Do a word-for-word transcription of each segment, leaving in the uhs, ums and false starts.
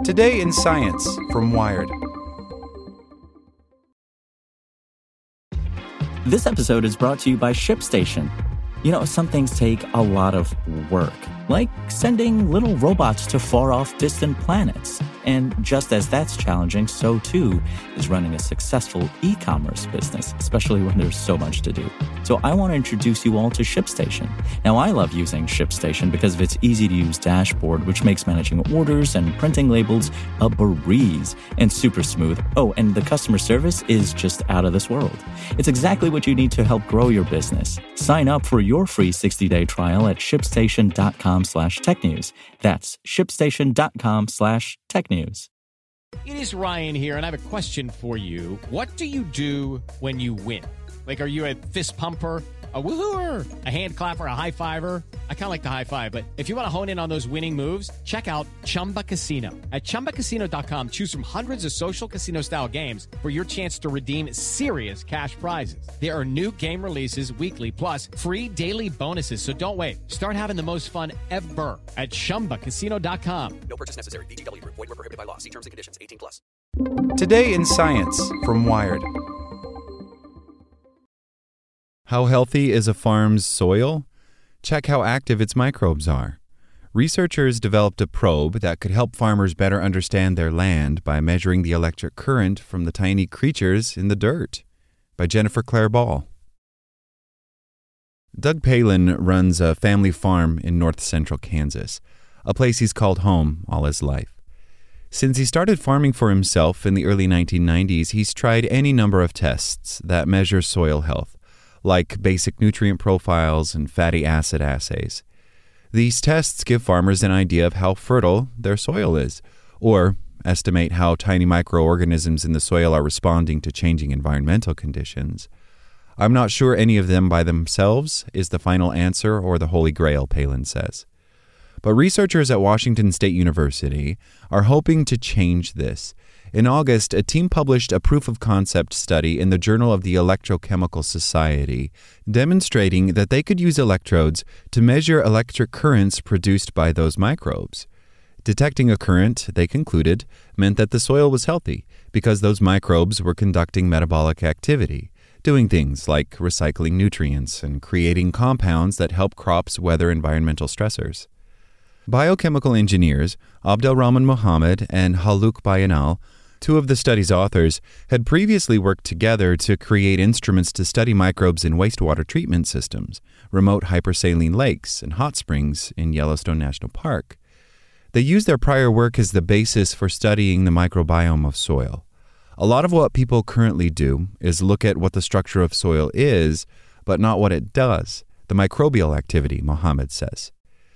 Today in Science from Wired. This episode is brought to you by ShipStation. You know, some things take a lot of work, like sending little robots to far-off distant planets. And just as that's challenging, so too is running a successful e-commerce business, especially when there's so much to do. So I want to introduce you all to ShipStation. Now, I love using ShipStation because of its easy-to-use dashboard, which makes managing orders and printing labels a breeze and super smooth. Oh, and the customer service is just out of this world. It's exactly what you need to help grow your business. Sign up for your free sixty-day trial at shipstation.com slash technews. That's shipstation.com slash technews. It is Ryan here, and I have a question for you. What do you do when you win? Like, are you a fist pumper, a woohooer, a hand clapper, a high fiver? I kind of like the high five, but if you want to hone in on those winning moves, check out Chumba Casino. At chumba casino dot com, choose from hundreds of social casino-style games for your chance to redeem serious cash prizes. There are new game releases weekly, plus free daily bonuses. So don't wait. Start having the most fun ever at chumba casino dot com. No purchase necessary. V G W. Void where prohibited by law. See terms and conditions. eighteen plus. Today in Science from Wired. How healthy is a farm's soil? Check how active its microbes are. Researchers developed a probe that could help farmers better understand their land by measuring the electric current from the tiny creatures in the dirt. By Jennifer Claire Ball. Doug Palin runs a family farm in north central Kansas, a place he's called home all his life. Since he started farming for himself in the early nineteen nineties, he's tried any number of tests that measure soil health, like basic nutrient profiles and fatty acid assays. These tests give farmers an idea of how fertile their soil is, or estimate how tiny microorganisms in the soil are responding to changing environmental conditions. I'm not sure any of them by themselves is the final answer or the holy grail, Palin says. But researchers at Washington State University are hoping to change this. In August, a team published a proof-of-concept study in the Journal of the Electrochemical Society, demonstrating that they could use electrodes to measure electric currents produced by those microbes. Detecting a current, they concluded, meant that the soil was healthy because those microbes were conducting metabolic activity, doing things like recycling nutrients and creating compounds that help crops weather environmental stressors. Biochemical engineers Abdelrahman Mohammed and Haluk Bayanal, two of the study's authors, had previously worked together to create instruments to study microbes in wastewater treatment systems, remote hypersaline lakes, and hot springs in Yellowstone National Park. They used their prior work as the basis for studying the microbiome of soil. A lot of what people currently do is look at what the structure of soil is, but not what it does, the microbial activity, Mohammed says.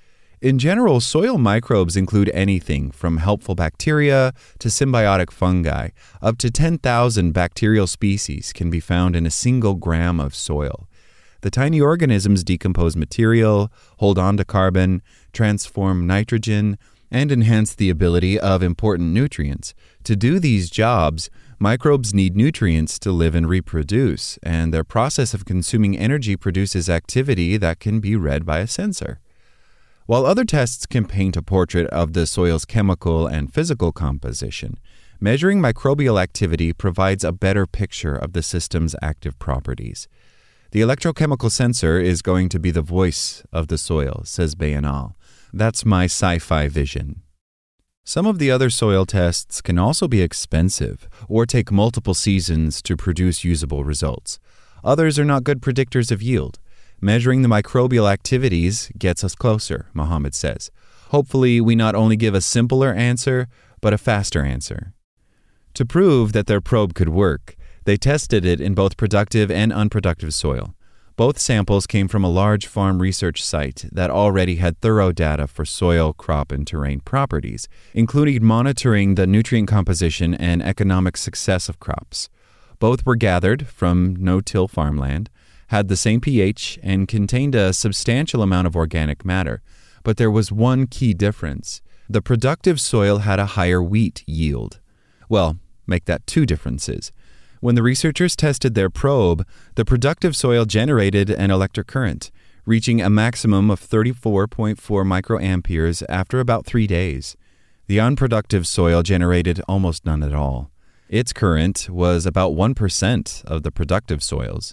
In general, soil microbes include anything from helpful bacteria to symbiotic fungi. Up to ten thousand bacterial species can be found in a single gram of soil. The tiny organisms decompose material, hold on to carbon, transform nitrogen, and enhance the ability of important nutrients. To do these jobs, microbes need nutrients to live and reproduce, and their process of consuming energy produces activity that can be read by a sensor. While other tests can paint a portrait of the soil's chemical and physical composition, measuring microbial activity provides a better picture of the system's active properties. The electrochemical sensor is going to be the voice of the soil, says Bayanal. That's my sci-fi vision. Some of the other soil tests can also be expensive or take multiple seasons to produce usable results. Others are not good predictors of yield. Measuring the microbial activities gets us closer, Mohammed says. Hopefully, we not only give a simpler answer, but a faster answer. To prove that their probe could work, they tested it in both productive and unproductive soil. Both samples came from a large farm research site that already had thorough data for soil, crop, and terrain properties, including monitoring the nutrient composition and economic success of crops. Both were gathered from no-till farmland, had the same pH, and contained a substantial amount of organic matter. But there was one key difference. The productive soil had a higher wheat yield. Well, make that two differences. When the researchers tested their probe, the productive soil generated an electric current, reaching a maximum of thirty-four point four microamperes after about three days. The unproductive soil generated almost none at all. Its current was about one percent of the productive soils.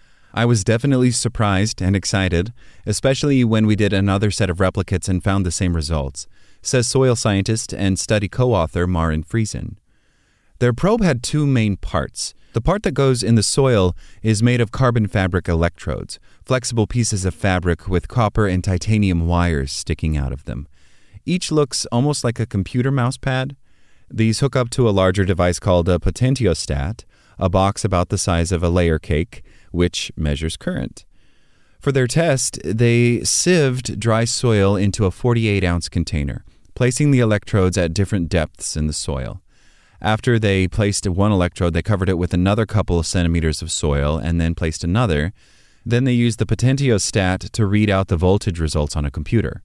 I was definitely surprised and excited, especially when we did another set of replicates and found the same results, says soil scientist and study co-author Maren Friesen. Their probe had two main parts. The part that goes in the soil is made of carbon fabric electrodes, flexible pieces of fabric with copper and titanium wires sticking out of them. Each looks almost like a computer mouse pad. These hook up to a larger device called a potentiostat, a box about the size of a layer cake, which measures current. For their test, they sieved dry soil into a forty-eight ounce container, placing the electrodes at different depths in the soil. After they placed one electrode, they covered it with another couple of centimeters of soil and then placed another. Then they used the potentiostat to read out the voltage results on a computer.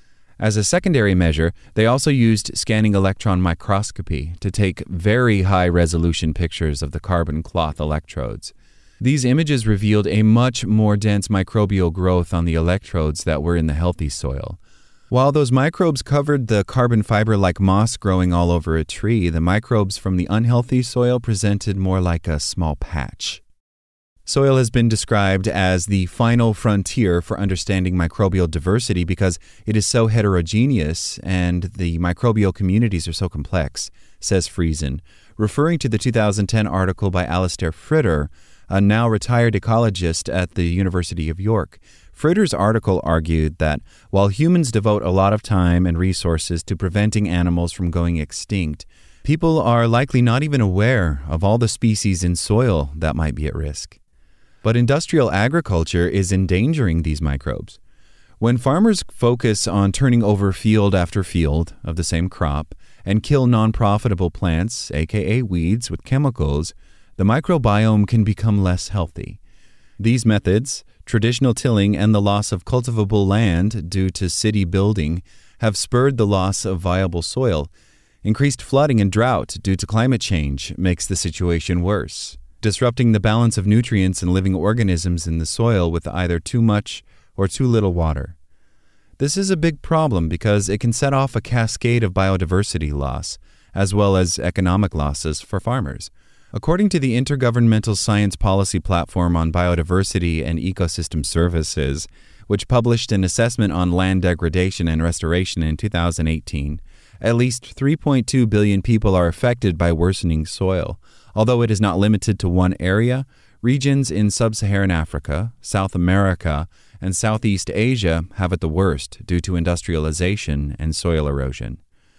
As a secondary measure, they also used scanning electron microscopy to take very high-resolution pictures of the carbon cloth electrodes. These images revealed a much more dense microbial growth on the electrodes that were in the healthy soil. While those microbes covered the carbon fiber like moss growing all over a tree, the microbes from the unhealthy soil presented more like a small patch. Soil has been described as the final frontier for understanding microbial diversity because it is so heterogeneous and the microbial communities are so complex, says Friesen, referring to the two thousand ten article by Alastair Fritter, a now retired ecologist at the University of York. Fritter's article argued that while humans devote a lot of time and resources to preventing animals from going extinct, people are likely not even aware of all the species in soil that might be at risk. But industrial agriculture is endangering these microbes. When farmers focus on turning over field after field of the same crop and kill non-profitable plants, aka weeds, with chemicals, the microbiome can become less healthy. These methods, traditional tilling and the loss of cultivable land due to city building, have spurred the loss of viable soil. Increased flooding and drought due to climate change makes the situation worse, disrupting the balance of nutrients and living organisms in the soil with either too much or too little water. This is a big problem because it can set off a cascade of biodiversity loss, as well as economic losses for farmers. According to the Intergovernmental Science Policy Platform on Biodiversity and Ecosystem Services, which published an assessment on land degradation and restoration in two thousand eighteen, at least three point two billion people are affected by worsening soil. Although it is not limited to one area, regions in sub-Saharan Africa, South America, and Southeast Asia have it the worst due to industrialization and soil erosion.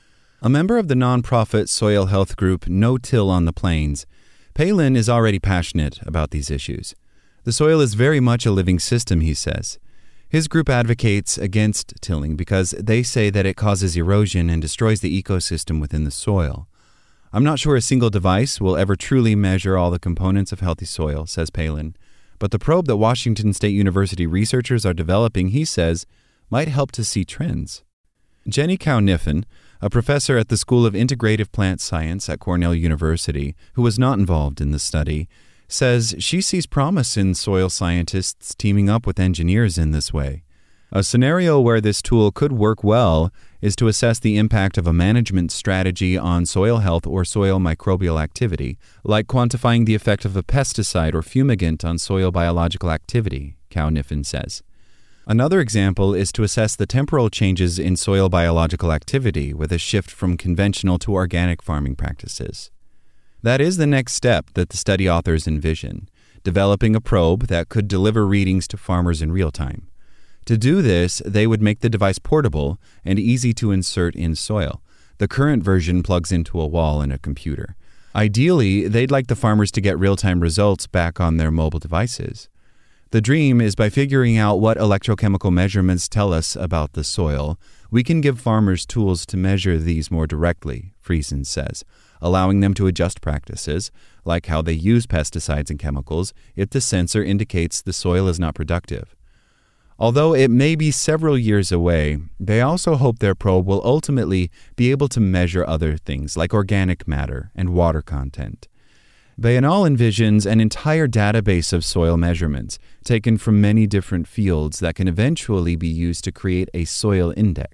A member of the nonprofit soil health group No Till on the Plains, Palin is already passionate about these issues. The soil is very much a living system, he says. His group advocates against tilling because they say that it causes erosion and destroys the ecosystem within the soil. I'm not sure a single device will ever truly measure all the components of healthy soil, says Palin, but the probe that Washington State University researchers are developing, he says, might help to see trends. Jenny Kniffen, a professor at the School of Integrative Plant Science at Cornell University, who was not involved in the study, says she sees promise in soil scientists teaming up with engineers in this way. A scenario where this tool could work well is to assess the impact of a management strategy on soil health or soil microbial activity, like quantifying the effect of a pesticide or fumigant on soil biological activity, Kniffen says. Another example is to assess the temporal changes in soil biological activity with a shift from conventional to organic farming practices. That is the next step that the study authors envision, developing a probe that could deliver readings to farmers in real time. To do this, they would make the device portable and easy to insert in soil. The current version plugs into a wall in a computer. Ideally, they'd like the farmers to get real-time results back on their mobile devices. The dream is by figuring out what electrochemical measurements tell us about the soil, we can give farmers tools to measure these more directly, Friesen says, allowing them to adjust practices, like how they use pesticides and chemicals, if the sensor indicates the soil is not productive. Although it may be several years away, they also hope their probe will ultimately be able to measure other things like organic matter and water content. Bayanal envisions an entire database of soil measurements taken from many different fields that can eventually be used to create a soil index,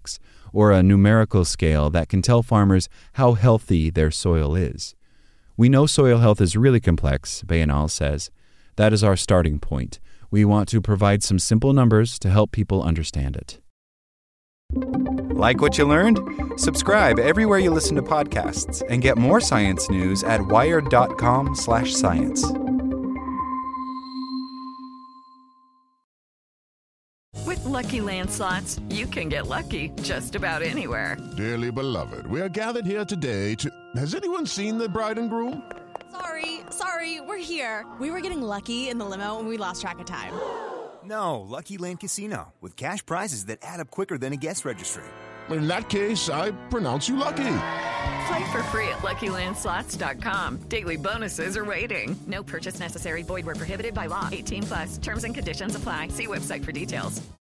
or a numerical scale that can tell farmers how healthy their soil is. We know soil health is really complex, Bayanal says. That is our starting point. We want to provide some simple numbers to help people understand it. Like what you learned? Subscribe everywhere you listen to podcasts and get more science news at wired.com slash science. With Lucky Land Slots, you can get lucky just about anywhere. Dearly beloved, we are gathered here today to... Has anyone seen the bride and groom? Sorry, sorry, we're here. We were getting lucky in the limo and we lost track of time. No, Lucky Land Casino, with cash prizes that add up quicker than a guest registry. In that case, I pronounce you lucky. Play for free at lucky land slots dot com. Daily bonuses are waiting. No purchase necessary. Void where prohibited by law. eighteen plus. Terms and conditions apply. See website for details.